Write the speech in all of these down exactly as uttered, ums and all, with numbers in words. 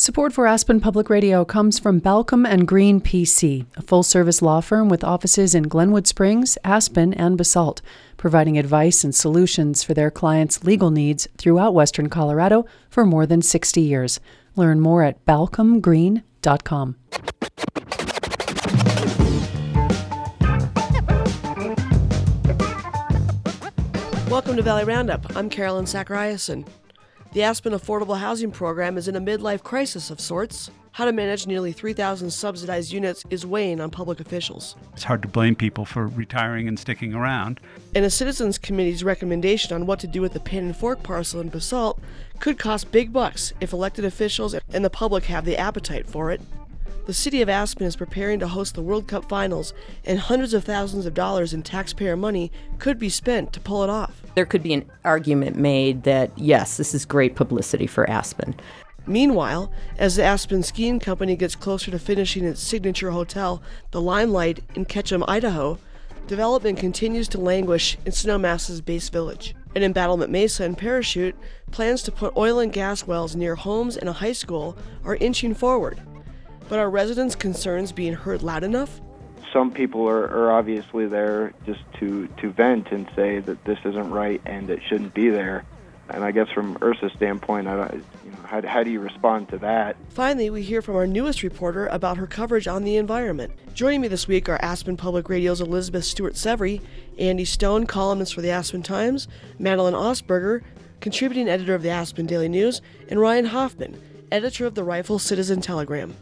Support for Aspen Public Radio comes from Balcom and Green P C, a full-service law firm with offices in Glenwood Springs, Aspen, and Basalt, providing advice and solutions for their clients' legal needs throughout Western Colorado for more than sixty years. Learn more at balcom green dot com. Welcome to Valley Roundup. I'm Carolyn Zachariason. The Aspen Affordable Housing Program is in a midlife crisis of sorts. How to manage nearly three thousand subsidized units is weighing on public officials. It's hard to blame people for retiring and sticking around. And a Citizens Committee's recommendation on what to do with the Pin and Fork parcel in Basalt could cost big bucks if elected officials and the public have the appetite for it. The city of Aspen is preparing to host the World Cup Finals, and hundreds of thousands of dollars in taxpayer money could be spent to pull it off. There could be an argument made that, yes, this is great publicity for Aspen. Meanwhile, as the Aspen Skiing Company gets closer to finishing its signature hotel, the Limelight in Ketchum, Idaho, development continues to languish in Snowmass's base village. And in Battlement Mesa and Parachute, plans to put oil and gas wells near homes and a high school are inching forward. But are residents' concerns being heard loud enough? Some people are, are obviously there just to, to vent and say that this isn't right and it shouldn't be there. And I guess from URSA's standpoint, I don't, you know, how, how do you respond to that? Finally, we hear from our newest reporter about her coverage on the environment. Joining me this week are Aspen Public Radio's Elizabeth Stewart-Severy, Andy Stone, columnist for the Aspen Times, Madeline Osberger, contributing editor of the Aspen Daily News, and Ryan Hoffman, editor of the Rifle Citizen Telegram.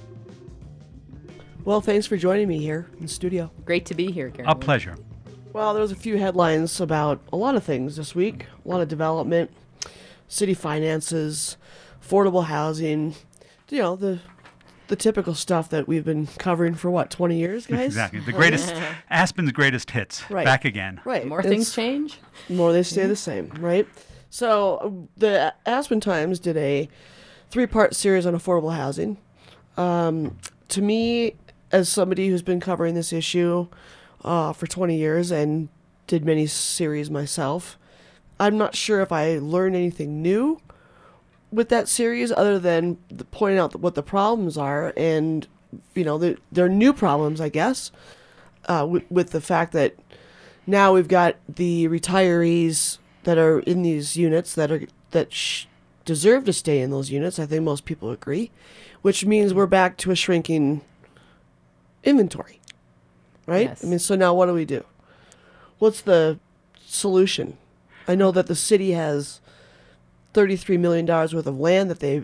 Well, thanks for joining me here in the studio. Great to be here, Karen. A pleasure. Well, there was a few headlines about a lot of things this week. A lot of development, city finances, affordable housing, you know, the the typical stuff that we've been covering for, what, twenty years, guys? Exactly. The greatest, Aspen's greatest hits, right. Back again. Right. More It's, things change? More they stay the same, right? So uh, the Aspen Times did a three-part series on affordable housing. Um, to me, as somebody who's been covering this issue uh, for twenty years and did many series myself, I'm not sure if I learned anything new with that series other than the, pointing out what the problems are. And, you know, the, there are new problems, I guess, uh, with, with the fact that now we've got the retirees that are in these units that are that sh- deserve to stay in those units. I think most people agree, which means we're back to a shrinking inventory, right? Yes. I mean, so now what do we do? What's the solution? I know that the city has thirty-three million dollars worth of land that they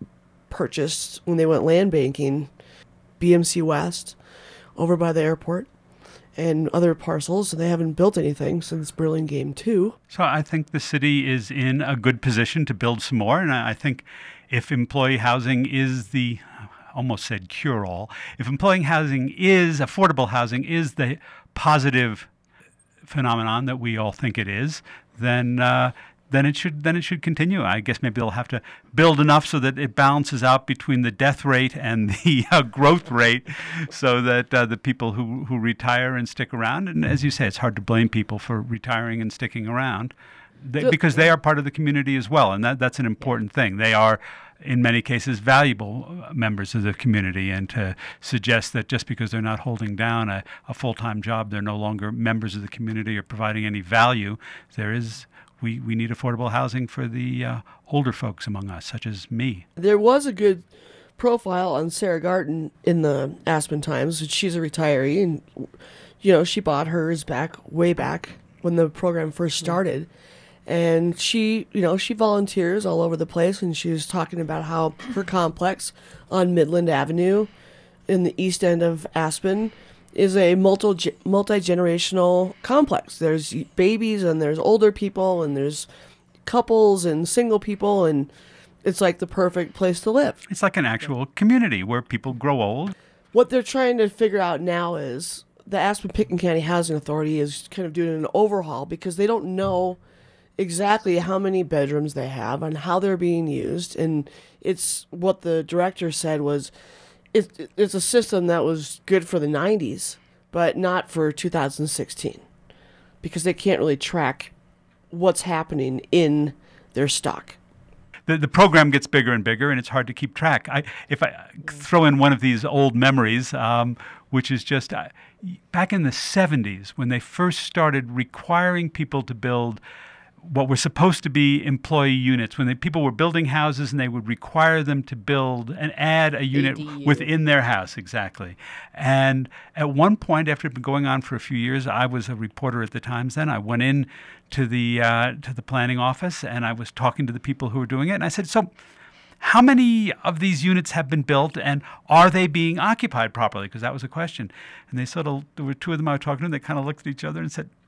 purchased when they went land banking, B M C West, over by the airport, and other parcels, and they haven't built anything since Burlingame two. So I think the city is in a good position to build some more, and I think if employee housing is the almost said cure-all. If employee housing is, affordable housing is the positive phenomenon that we all think it is, then uh, then it should then it should continue. I guess maybe they'll have to build enough so that it balances out between the death rate and the uh, growth rate, so that uh, the people who, who retire and stick around, and as you say, it's hard to blame people for retiring and sticking around, they, because they are part of the community as well, and that that's an important thing. They are, in many cases, valuable members of the community, and to suggest that just because they're not holding down a, a full-time job, they're no longer members of the community or providing any value. There is, we, we need affordable housing for the uh, older folks among us, such as me. There was a good profile on Sarah Garten in the Aspen Times. She's a retiree, and, you know, she bought hers back, way back when the program first started. And she, you know, she volunteers all over the place, and she was talking about how her complex on Midland Avenue in the east end of Aspen is a multi multi-generational complex. There's babies, and there's older people, and there's couples and single people, and it's like the perfect place to live. It's like an actual community where people grow old. What they're trying to figure out now is the Aspen-Pitkin County Housing Authority is kind of doing an overhaul because they don't know exactly how many bedrooms they have and how they're being used. And it's what the director said was it, it's a system that was good for the nineties, but not for two thousand sixteen, because they can't really track what's happening in their stock. the, the program gets bigger and bigger, and it's hard to keep track. I, if I throw in one of these old memories, um, which is just uh, back in the seventies, when they first started requiring people to build what were supposed to be employee units, when they, people were building houses and they would require them to build and add a unit A D U. within their house, exactly. And at one point, after it had been going on for a few years, I was a reporter at the Times then. I went in to the uh, to the planning office and I was talking to the people who were doing it. And I said, so how many of these units have been built and are they being occupied properly? Because that was a question. And they sort of, there were two of them I was talking to, and they kind of looked at each other and said,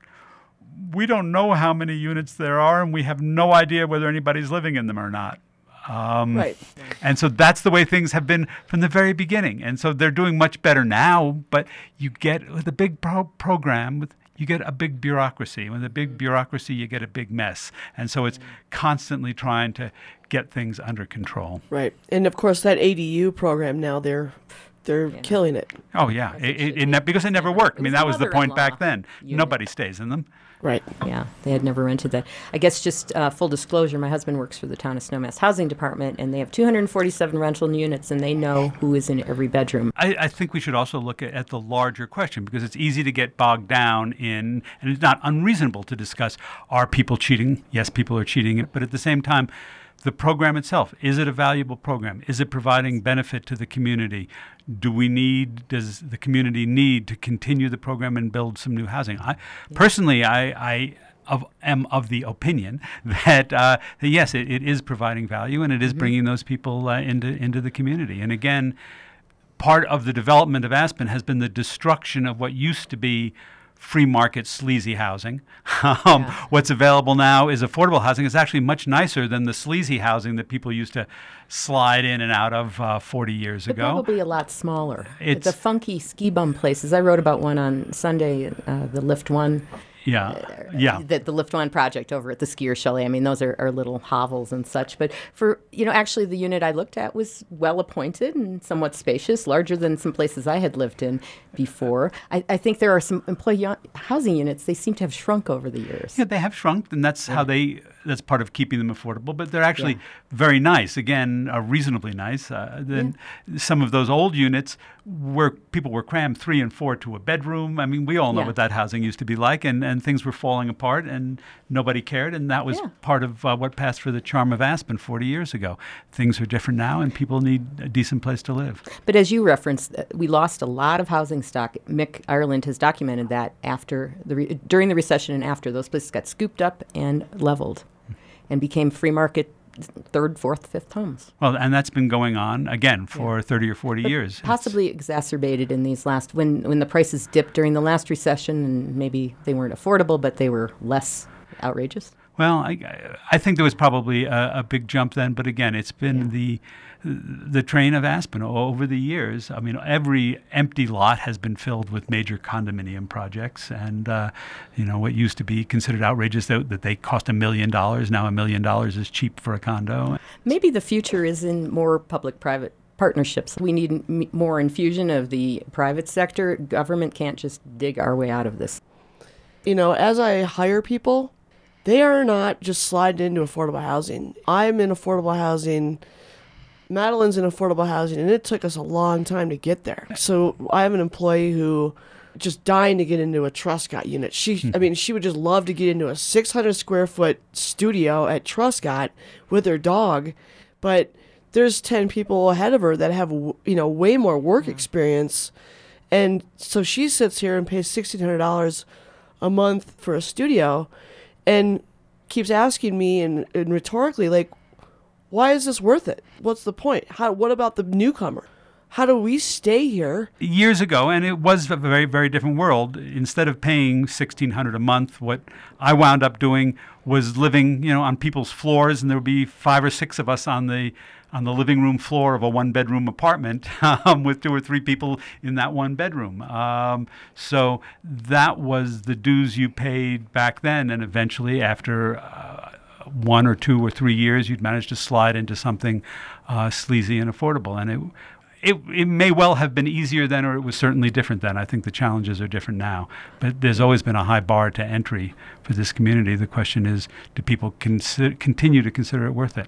we don't know how many units there are, and we have no idea whether anybody's living in them or not. Um, Right. And so that's the way things have been from the very beginning. And so they're doing much better now, but you get, with a big pro- program, with you get a big bureaucracy. With a big bureaucracy, you get a big mess. And so it's constantly trying to get things under control. Right. And of course, that A D U program now, they're they're killing it. Oh, yeah, it, it, it, ne- because it never worked. I mean, It was that was the point mother-in-law back then. unit. Nobody stays in them. Right. Yeah, they had never rented that. I guess just uh, full disclosure, my husband works for the Town of Snowmass Housing Department, and they have two hundred forty-seven rental units, and they know who is in every bedroom. I, I think we should also look at, at the larger question, because it's easy to get bogged down in, and it's not unreasonable to discuss, are people cheating? Yes, people are cheating. But at the same time, the program itself, is it a valuable program? Is it providing benefit to the community? Do we need, does the community need to continue the program and build some new housing? I, personally, I, I of, am of the opinion that, uh, that yes, it, it is providing value and it is bringing those people uh, into, into the community. And again, part of the development of Aspen has been the destruction of what used to be free market sleazy housing. um, Yeah. What's available now is affordable housing. It's actually much nicer than the sleazy housing that people used to slide in and out of uh, forty years But ago. probably a lot smaller. It's- the funky ski bum places. I wrote about one on Sunday, uh, the Lift One. Yeah, yeah. The, the Lift One project over at the skier chalet. I mean, those are, are little hovels and such. But for, you know, actually the unit I looked at was well appointed and somewhat spacious, larger than some places I had lived in before. I, I think there are some employee u- housing units, they seem to have shrunk over the years. Yeah, they have shrunk, and that's how they, that's part of keeping them affordable. But they're actually Yeah. very nice, again, uh, reasonably nice. Uh, then some of those old units where people were crammed three and four to a bedroom. I mean, we all know Yeah. what that housing used to be like, and, and things were falling apart, and nobody cared. And that was Yeah. part of uh, what passed for the charm of Aspen forty years ago. Things are different now, and people need a decent place to live. But as you referenced, uh, we lost a lot of housing stock. Mick Ireland has documented that after the re- during the recession and after, those places got scooped up and leveled and became free market third, fourth, fifth homes. Well, and that's been going on, again, for thirty or forty years. It's- Possibly exacerbated in these last, when, when the prices dipped during the last recession, and maybe they weren't affordable, but they were less outrageous. Well, I, I think there was probably a, a big jump then, but again, it's been the the train of Aspen over the years. I mean, every empty lot has been filled with major condominium projects, and uh, you know what used to be considered outrageous that, that they cost a million dollars. Now a million dollars is cheap for a condo. Maybe the future is in more public-private partnerships. We need m- more infusion of the private sector. Government can't just dig our way out of this. You know, as I hire people, they are not just sliding into affordable housing. I'm in affordable housing. Madeline's in affordable housing, and it took us a long time to get there. So I have an employee who just dying to get into a Truscott unit. She, I mean, she would just love to get into a six hundred square foot studio at Truscott with her dog, but there's ten people ahead of her that have, you know, way more work experience, and so she sits here and pays sixteen hundred dollars a month for a studio, and keeps asking me and, and rhetorically, like, why is this worth it? What's the point? How? What about the newcomer? How do we stay here? Years ago, and it was a very, very different world. Instead of paying sixteen hundred dollars a month, what I wound up doing was living, you know, on people's floors, and there would be five or six of us on the on the living room floor of a one-bedroom apartment um, with two or three people in that one bedroom. Um, so that was the dues you paid back then, and eventually, after uh, one or two or three years, you'd manage to slide into something uh, sleazy and affordable. And it, it it may well have been easier then, or it was certainly different then. I think the challenges are different now. But there's always been a high bar to entry for this community. The question is, do people consi- continue to consider it worth it?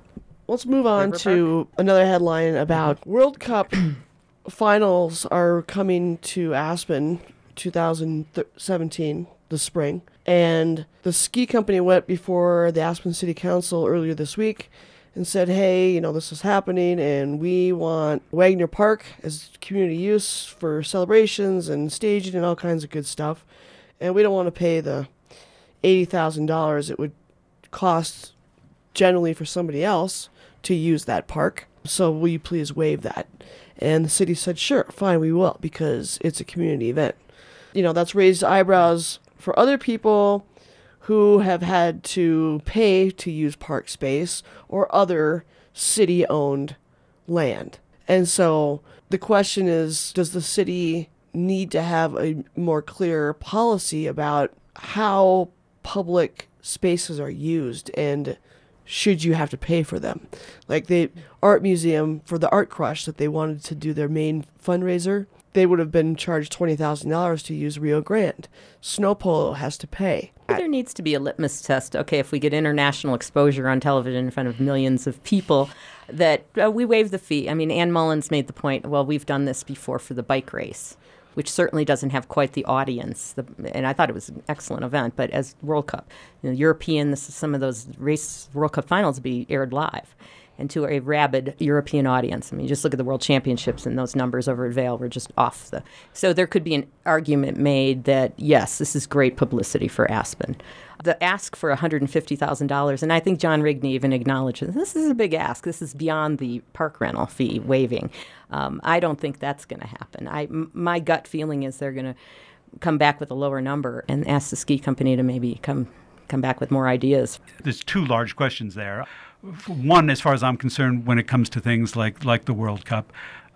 Let's move on River to another headline about World Cup finals are coming to Aspen two thousand seventeen, the spring. And the ski company went before the Aspen City Council earlier this week and said, hey, you know, this is happening and we want Wagner Park as community use for celebrations and staging and all kinds of good stuff. And we don't want to pay the eighty thousand dollars it would cost generally for somebody else to use that park. So will you please waive that? And the city said, sure, fine, we will, because it's a community event. You know, that's raised eyebrows for other people who have had to pay to use park space or other city-owned land. And so the question is, does the city need to have a more clear policy about how public spaces are used and should you have to pay for them? Like the art museum, for the Art Crush that they wanted to do their main fundraiser, they would have been charged twenty thousand dollars to use Rio Grande. Snow Polo has to pay. There needs to be a litmus test. Okay, if we get international exposure on television in front of millions of people, that uh, we waive the fee. I mean, Ann Mullins made the point, well, we've done this before for the bike race, which certainly doesn't have quite the audience. The, and I thought it was an excellent event, but as World Cup, you know, European, this is some of those race World Cup finals be aired live. And to a rabid European audience. I mean, just look at the World Championships and those numbers over at Vail were just off the... So there could be an argument made that, yes, this is great publicity for Aspen. The ask for one hundred fifty thousand dollars, and I think John Rigney even acknowledges, this is a big ask. This is beyond the park rental fee waiving. Um, I don't think that's going to happen. I, m- my gut feeling is they're going to come back with a lower number and ask the ski company to maybe come come back with more ideas. There's two large questions there. One, as far as I'm concerned, when it comes to things like, like the World Cup,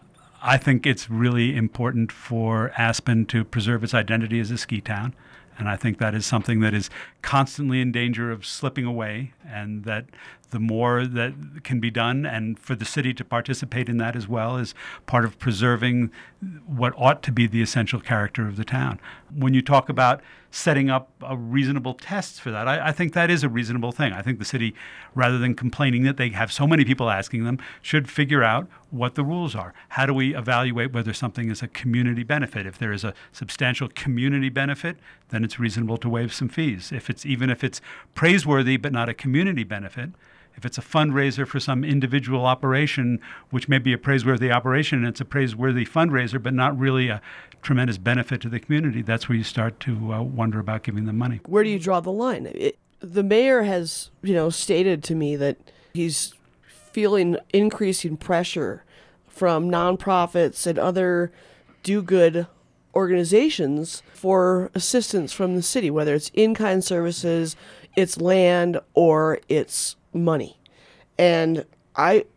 I think it's really important for Aspen to preserve its identity as a ski town. And I think that is something that is constantly in danger of slipping away, and that the more that can be done, and for the city to participate in that as well, is part of preserving what ought to be the essential character of the town. When you talk about setting up a reasonable tests for that, I, I think that is a reasonable thing. I think the city, rather than complaining that they have so many people asking them, should figure out what the rules are. How do we evaluate whether something is a community benefit? If there is a substantial community benefit, then it's reasonable to waive some fees. If it's even if it's praiseworthy but not a community benefit, if it's a fundraiser for some individual operation, which may be a praiseworthy operation, and it's a praiseworthy fundraiser, but not really a tremendous benefit to the community, that's where you start to uh, wonder about giving them money. Where do you draw the line? It, the mayor has, you know, stated to me that he's feeling increasing pressure from nonprofits and other do-good organizations for assistance from the city, whether it's in-kind services, it's land, or it's money. And I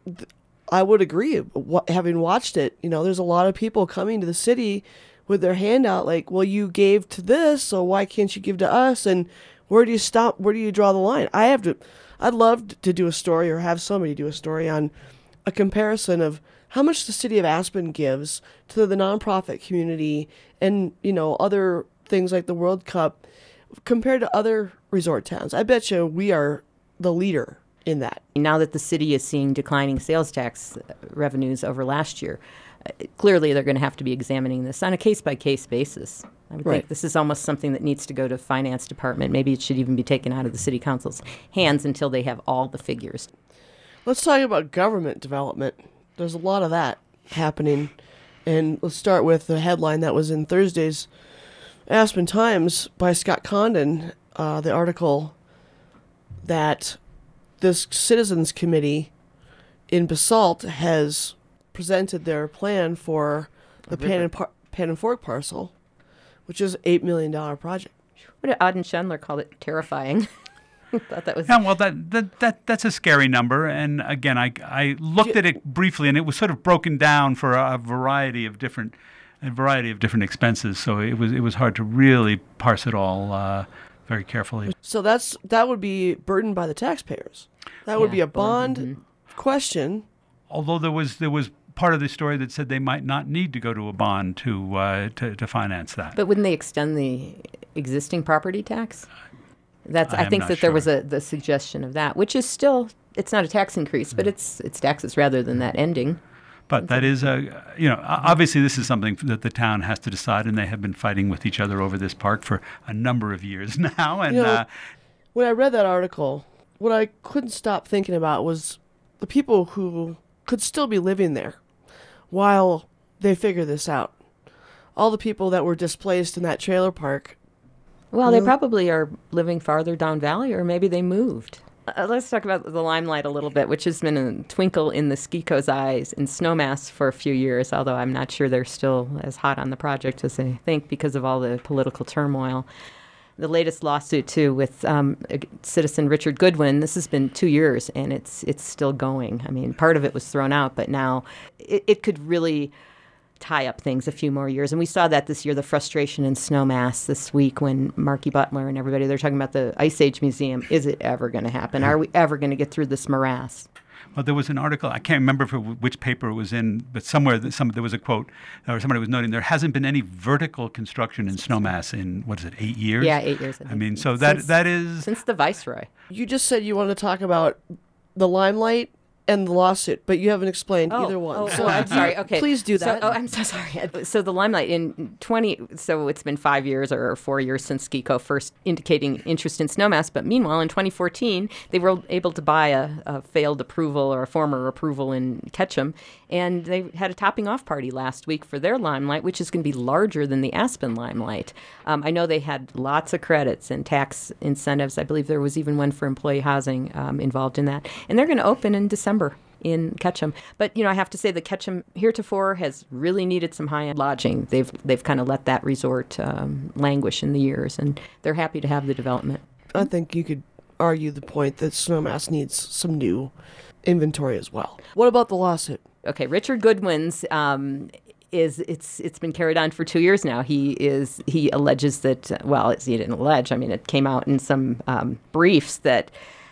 I would agree, having watched it, you know, there's a lot of people coming to the city with their hand out like, well, you gave to this, so why can't you give to us? And where do you stop? Where do you draw the line? I have to, I'd love to do a story or have somebody do a story on a comparison of how much the city of Aspen gives to the nonprofit community and, you know, other things like the World Cup compared to other resort towns. I bet you we are the leader in that. Now that the city is seeing declining sales tax revenues over last year, uh, clearly they're going to have to be examining this on a case-by-case basis. I would Right. think this is almost something that needs to go to the finance department. Maybe it should even be taken out of the city council's hands until they have all the figures. Let's talk about government development. There's a lot of that happening. And let's start with the headline that was in Thursday's Aspen Times by Scott Condon, uh, the article that this citizens committee in Basalt has presented their plan for the Pan and, Par- Pan and Fork parcel, which is an eight million dollars project. What did Auden Schendler call it? Terrifying. Thought that was Yeah, well, that, that that that's a scary number. And again, I, I looked at it briefly, and it was sort of broken down for a, a variety of different a variety of different expenses. So it was it was hard to really parse it all uh, very carefully. So that's that would be burdened by the taxpayers. That would Yeah, be a bond, bond question. Although there was there was part of the story that said they might not need to go to a bond to uh, to, to finance that. But wouldn't they extend the existing property tax? That's. I I, am think not that there was sure. a the suggestion of that, which is still it's not a tax increase, but it's it's taxes rather than that ending. But that is a, you know, obviously this is something that the town has to decide, and they have been fighting with each other over this park for a number of years now. And You know, uh, when I read that article, what I couldn't stop thinking about was the people who could still be living there while they figure this out. All the people that were displaced in that trailer park. Well, they Yeah. probably are living farther down valley, or maybe they moved. Uh, let's talk about the Limelight a little bit, which has been a twinkle in the Ski-Co's eyes in Snowmass for a few years, although I'm not sure they're still as hot on the project as they think because of all the political turmoil. The latest lawsuit, too, with um, citizen Richard Goodwin, this has been two years, and it's it's still going. I mean, part of it was thrown out, but now it, it could really tie up things a few more years. And we saw that this year, the frustration in Snowmass this week when Marky Butler and everybody, they're talking about the Ice Age Museum. Is it ever going to happen? Are we ever going to get through this morass? well, there was an article, I can't remember for which paper it was in, but somewhere that some, there was a quote, or somebody was noting there hasn't been any vertical construction in Snowmass in, what is it, eight years? Yeah, eight years. I, I think. mean, so that Since- that is... Since the Viceroy. You just said you want to talk about the Limelight and the lawsuit, but you haven't explained either one. Oh, so oh, I'm sorry. Okay. Please do So- that. oh, I'm so sorry. So the Limelight in twenty, so it's been five years or four years since Ski-Co first indicating interest in Snowmass. But meanwhile, in twenty fourteen, they were able to buy a, a failed approval or a former approval in Ketchum. And they had a topping off party last week for their Limelight, which is going to be larger than the Aspen Limelight. Um, I know they had lots of credits and tax incentives. I believe there was even one for employee housing um, involved in that. And they're going to open in December in Ketchum. But, you know, I have to say that Ketchum heretofore has really needed some high-end lodging. They've they've kind of let that resort um, languish in the years, and they're happy to have the development. I think you could argue the point that Snowmass needs some new inventory as well. What about the lawsuit? Okay, Richard Goodwin's um, is it's it's been carried on for two years now. He is he alleges that uh, well, it's, he didn't allege. I mean, it came out in some um, briefs that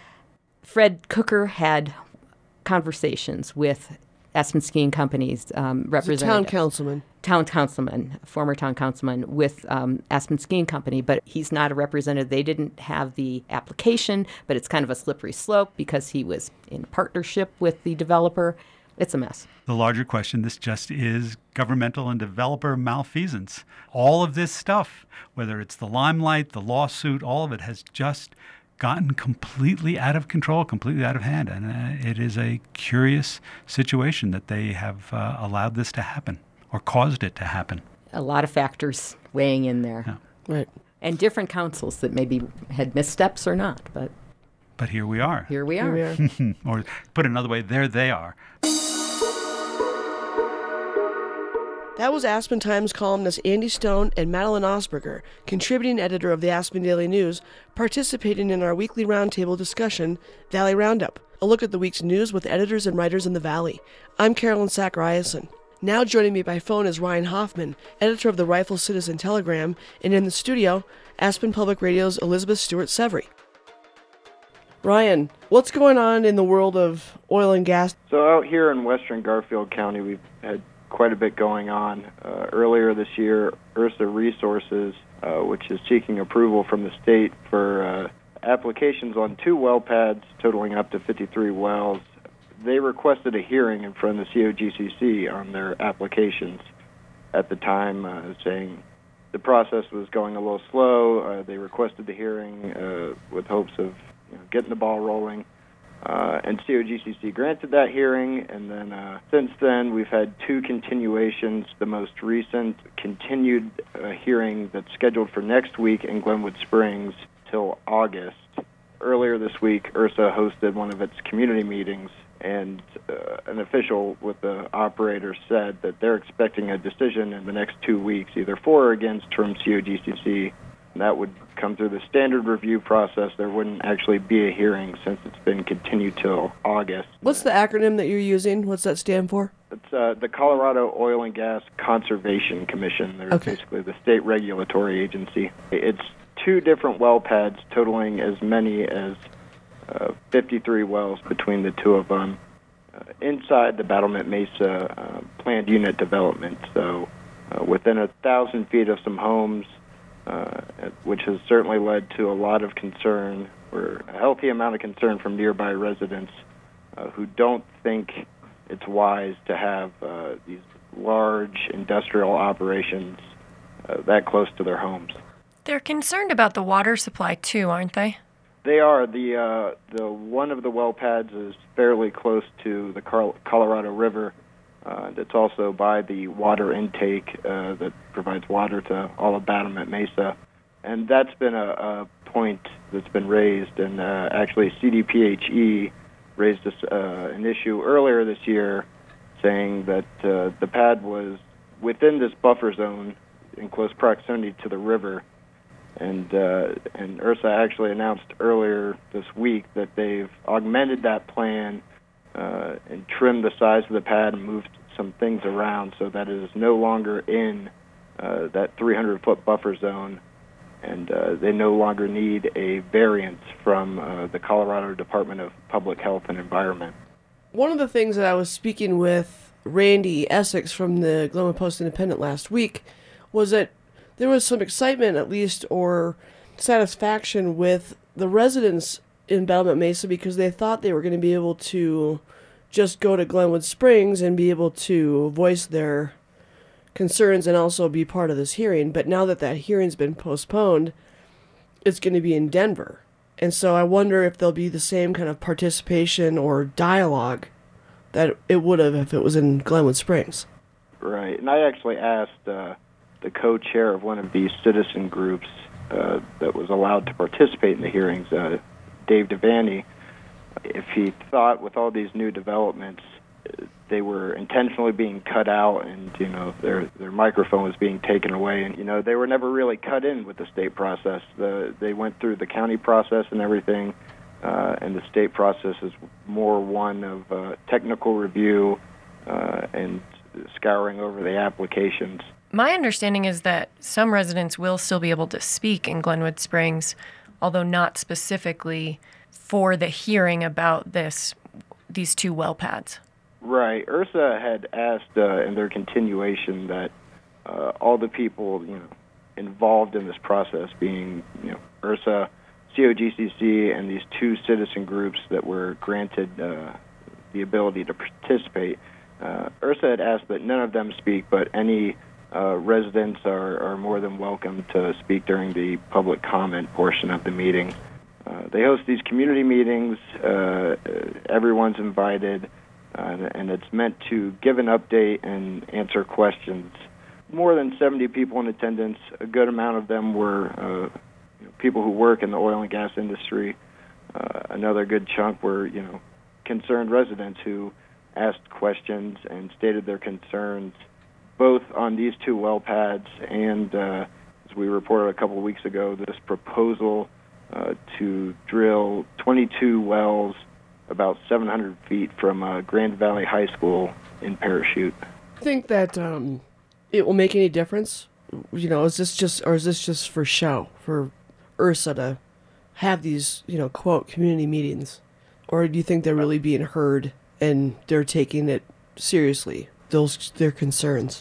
Fred Cooker had conversations with Aspen Skiing Company's um, The representative. town councilman. town councilman, former town councilman with um, Aspen Skiing Company, but he's not a representative. They didn't have the application, but it's kind of a slippery slope because he was in partnership with the developer. It's a mess. The larger question, this just is governmental and developer malfeasance. All of this stuff, whether it's the Limelight, the lawsuit, all of it has just gotten completely out of control, completely out of hand. And uh, it is a curious situation that they have uh, allowed this to happen or caused it to happen. A lot of factors weighing in there. Yeah. Right. And different councils that maybe had missteps or not, but But here we are. here we are. Here we are. Or put another way, there they are. That was Aspen Times columnist Andy Stone and Madeline Osberger, contributing editor of the Aspen Daily News, participating in our weekly roundtable discussion, Valley Roundup, a look at the week's news with editors and writers in the Valley. I'm Carolyn Zachariason. Now joining me by phone is Ryan Hoffman, editor of the Rifle Citizen Telegram, and in the studio, Aspen Public Radio's Elizabeth Stewart Severy. Ryan, what's going on in the world of oil and gas? So out here in western Garfield County, we've had quite a bit going on. Uh, earlier this year, Ursa Resources, uh, which is seeking approval from the state for uh, applications on two well pads totaling up to fifty-three wells, they requested a hearing in front of the C O G C C on their applications at the time, uh, saying the process was going a little slow. Uh, they requested the hearing uh, with hopes of you know, getting the ball rolling. Uh, and C O G C C granted that hearing, and then uh, since then we've had two continuations. The most recent continued uh, hearing that's scheduled for next week in Glenwood Springs till August. Earlier this week, Ursa hosted one of its community meetings, and uh, an official with the operator said that they're expecting a decision in the next two weeks, either for or against from C O G C C. And that would come through the standard review process. There wouldn't actually be a hearing since it's been continued till August. What's the acronym that you're using? What's that stand for? It's uh, the Colorado Oil and Gas Conservation Commission. They're Okay. basically the state regulatory agency. It's two different well pads totaling as many as uh, fifty-three wells between the two of them uh, inside the Battlement Mesa uh, planned unit development. So uh, within a thousand feet of some homes, uh, which has certainly led to a lot of concern, or a healthy amount of concern from nearby residents uh, who don't think it's wise to have uh, these large industrial operations uh, that close to their homes. They're concerned about the water supply too, aren't they? They are. The uh, the one of the well pads is fairly close to the Car- Colorado River. Uh, that's also by the water intake uh, that provides water to all of Battlement Mesa. And that's been a, a point that's been raised. And uh, actually C D P H E raised this, uh, an issue earlier this year saying that uh, the pad was within this buffer zone in close proximity to the river. And uh, and URSA actually announced earlier this week that they've augmented that plan uh, and trimmed the size of the pad and moved some things around so that it is no longer in uh, that three hundred foot buffer zone, and uh, they no longer need a variance from uh, the Colorado Department of Public Health and Environment. One of the things that I was speaking with Randy Essex from the Glenwood Post-Independent last week was that there was some excitement, at least, or satisfaction with the residents in Battlement Mesa because they thought they were going to be able to just go to Glenwood Springs and be able to voice their concerns and also be part of this hearing. But now that that hearing's been postponed, it's going to be in Denver. And so I wonder if there'll be the same kind of participation or dialogue that it would have if it was in Glenwood Springs. Right. And I actually asked uh, the co-chair of one of these citizen groups uh, that was allowed to participate in the hearings, uh, Dave Devaney, if he thought with all these new developments they were intentionally being cut out and, you know, their their microphone was being taken away. And, you know, they were never really cut in with the state process. The, they went through the county process and everything, uh, and the state process is more one of uh, technical review uh, and scouring over the applications. My understanding is that some residents will still be able to speak in Glenwood Springs, although not specifically for the hearing about this, these two well pads. Right. URSA had asked uh, in their continuation that uh, all the people, you know, involved in this process, being, you know, URSA, C O G C C, and these two citizen groups that were granted uh, the ability to participate, uh, URSA had asked that none of them speak, but any uh, residents are, are more than welcome to speak during the public comment portion of the meeting. Uh, they host these community meetings. Uh, everyone's invited. Uh, and it's meant to give an update and answer questions. More than seventy people in attendance. A good amount of them were uh, you know, people who work in the oil and gas industry. Uh, another good chunk were, you know, concerned residents who asked questions and stated their concerns, both on these two well pads and, uh, as we reported a couple of weeks ago, this proposal uh, to drill twenty-two wells about seven hundred feet from uh, Grand Valley High School in Parachute. I think that um, it will make any difference. You know, is this just, or is this just for show, for URSA to have these, you know, quote, community meetings? Or do you think they're really being heard and they're taking it seriously, those their concerns?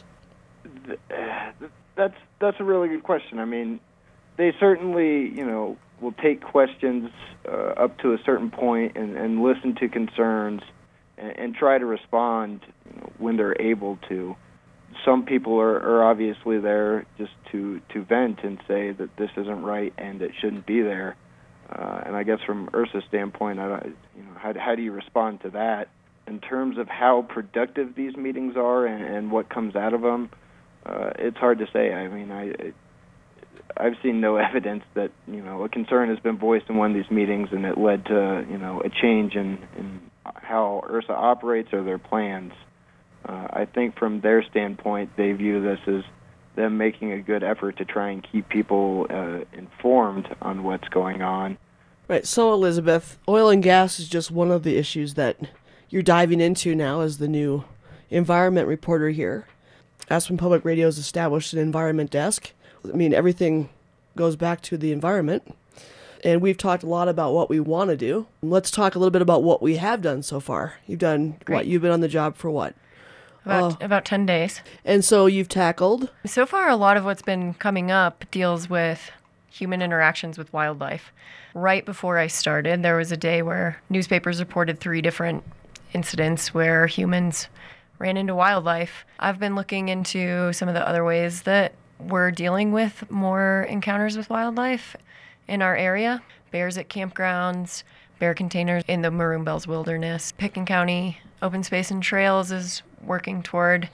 That's that's a really good question. I mean, they certainly, you know, will take questions uh, up to a certain point and, and listen to concerns and, and try to respond, you know, when they're able to. Some people are, are obviously there just to, to vent and say that this isn't right and it shouldn't be there. Uh, and I guess from URSA's standpoint, I don't, you know, how, how do you respond to that? In terms of how productive these meetings are and, and what comes out of them, uh, it's hard to say. I mean, I. It, I've seen no evidence that, you know, a concern has been voiced in one of these meetings and it led to, you know, a change in, in how URSA operates or their plans. Uh, I think from their standpoint, they view this as them making a good effort to try and keep people uh, informed on what's going on. Right. So, Elizabeth, oil and gas is just one of the issues that you're diving into now as the new environment reporter here. Aspen Public Radio has established an environment desk. I mean, everything goes back to the environment. And we've talked a lot about what we want to do. Let's talk a little bit about what we have done so far. You've done Great. what? You've been on the job for what? About, uh, about ten days. And so you've tackled? So far, a lot of what's been coming up deals with human interactions with wildlife. Right before I started, there was a day where newspapers reported three different incidents where humans ran into wildlife. I've been looking into some of the other ways that we're dealing with more encounters with wildlife in our area. Bears at campgrounds, bear containers in the Maroon Bells Wilderness. Pitkin County Open Space and Trails is working toward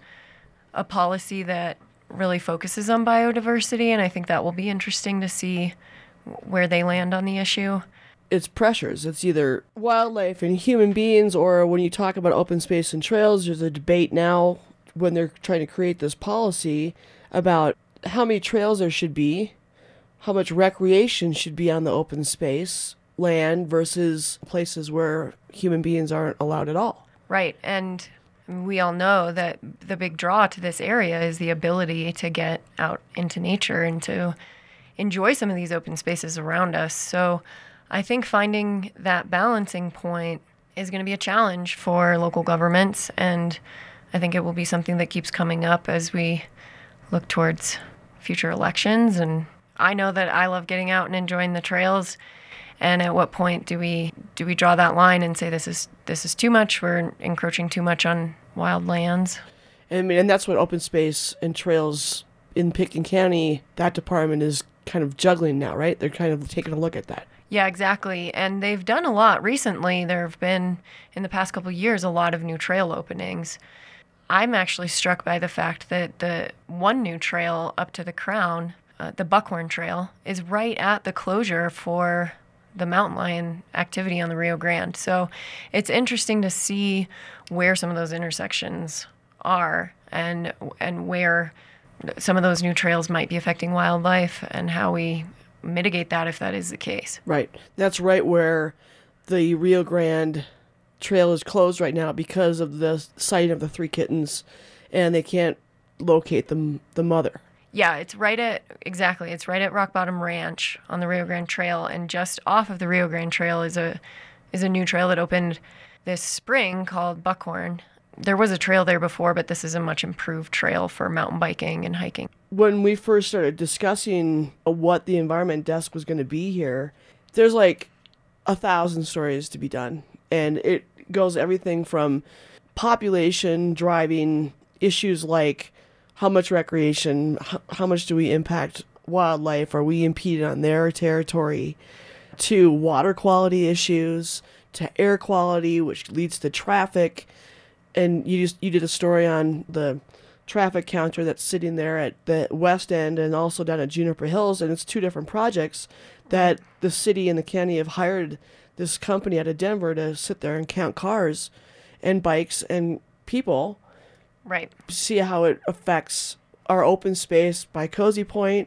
a policy that really focuses on biodiversity, and I think that will be interesting to see where they land on the issue. It's pressures. It's either wildlife and human beings, or when you talk about open space and trails, there's a debate now when they're trying to create this policy about how many trails there should be, how much recreation should be on the open space land versus places where human beings aren't allowed at all. Right, and we all know that the big draw to this area is the ability to get out into nature and to enjoy some of these open spaces around us. So I think finding that balancing point is going to be a challenge for local governments, and I think it will be something that keeps coming up as we look towards future elections. And I know that I love getting out and enjoying the trails. And at what point do we do we draw that line and say this is this is too much? We're encroaching too much on wild lands. I mean, and that's what open space and trails in Pitkin County, that department is kind of juggling now, right? They're kind of taking a look at that. Yeah, exactly. And they've done a lot recently. There have been, in the past couple of years, a lot of new trail openings. I'm actually struck by the fact that the one new trail up to the Crown, uh, the Buckhorn Trail, is right at the closure for the mountain lion activity on the Rio Grande. So it's interesting to see where some of those intersections are and and where some of those new trails might be affecting wildlife and how we mitigate that if that is the case. Right. That's right where the Rio Grande Trail is closed right now because of the sighting of the three kittens, and they can't locate the, the mother. Yeah, it's right at, exactly, it's right at Rock Bottom Ranch on the Rio Grande Trail, and just off of the Rio Grande Trail is a is a new trail that opened this spring called Buckhorn. There was a trail there before, but this is a much improved trail for mountain biking and hiking. When we first started discussing what the environment desk was going to be here, there's like a thousand stories to be done, and it goes everything from population driving issues like how much recreation, how much do we impact wildlife, are we impeding on their territory, to water quality issues, to air quality, which leads to traffic. And you just you did a story on the traffic counter that's sitting there at the west end and also down at Juniper Hills, and it's two different projects that the city and the county have hired this company out of Denver to sit there and count cars and bikes and people. Right. See how it affects our open space by Cozy Point,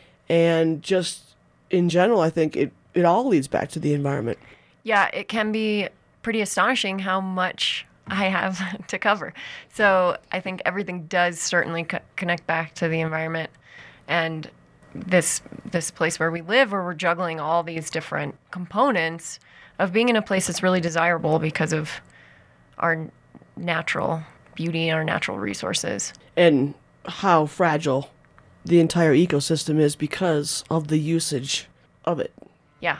and just in general, I think it, it all leads back to the environment. Yeah, it can be pretty astonishing how much I have to cover. So I think everything does certainly co- connect back to the environment and this this place where we live, where we're juggling all these different components of being in a place that's really desirable because of our natural beauty and our natural resources. And how fragile the entire ecosystem is because of the usage of it. Yeah.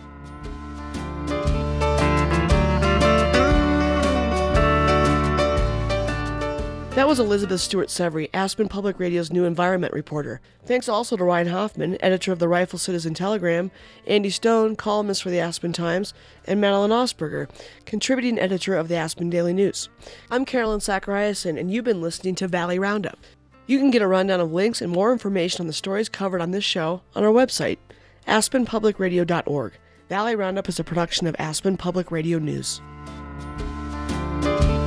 That was Elizabeth Stewart-Severy, Aspen Public Radio's new environment reporter. Thanks also to Ryan Hoffman, editor of the Rifle Citizen Telegram, Andy Stone, columnist for the Aspen Times, and Madeline Osberger, contributing editor of the Aspen Daily News. I'm Carolyn Zachariason, and you've been listening to Valley Roundup. You can get a rundown of links and more information on the stories covered on this show on our website, aspen public radio dot org. Valley Roundup is a production of Aspen Public Radio News.